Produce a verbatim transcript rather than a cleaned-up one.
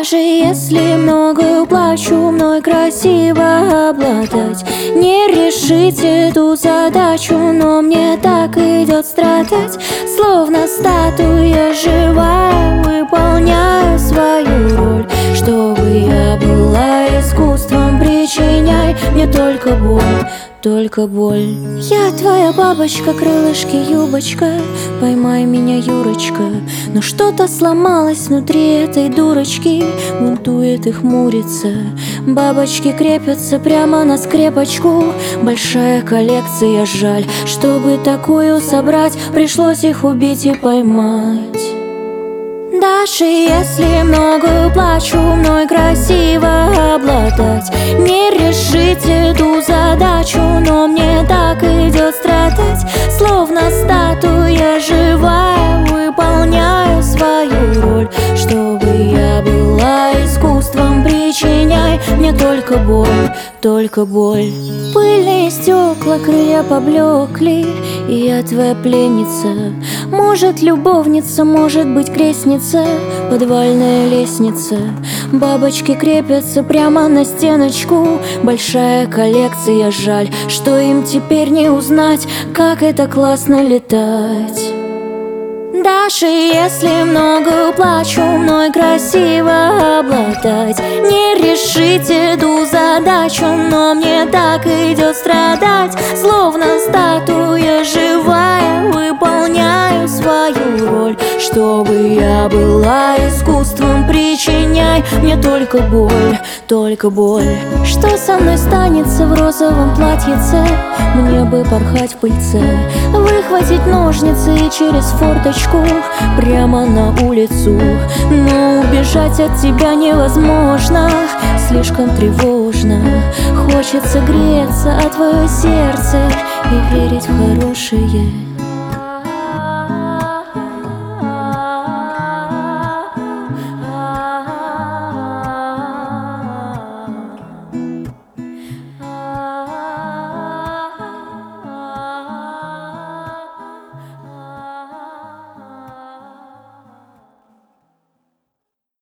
Даже если многое плачу, мной красиво обладать. Не решить эту задачу, но мне так идет страдать. Словно статуя живая, выполняю свою роль. Чтобы я была искусством, причиняй мне только боль. Только боль. Я твоя бабочка, крылышки, юбочка. Поймай меня, Юрочка. Но что-то сломалось внутри этой дурочки. Бунтует и хмурится. Бабочки крепятся прямо на скрепочку. Большая коллекция, жаль. Чтобы такую собрать, пришлось их убить и поймать. Даже если многое плачу, мной красиво обладать. Не решить эту задачу, но мне так идет страдать. Словно статуя живая, выполняю свою роль. Чтобы я была искусством, причиняй мне только боль. Только боль. Пыльные стекла, крылья поблекли, и я твоя пленница. Может, любовница, может быть, крестница. Подвальная лестница. Бабочки крепятся прямо на стеночку. Большая коллекция, жаль, что им теперь не узнать, как это классно летать. Даже если много плачу, мной красиво обладать. Не решить эту задачу, но мне так идет страдать. Словно статуя живая, выполняю свою роль. Чтобы я была искусством, причиняй мне только боль. Только боль. Что со мной станется в розовом платьице? Мне бы порхать в пыльце, выхватить ножницы и через форточку прямо на улицу. Но убежать от тебя невозможно, слишком тревожно. Хочется греться о твое сердце и верить в хорошее.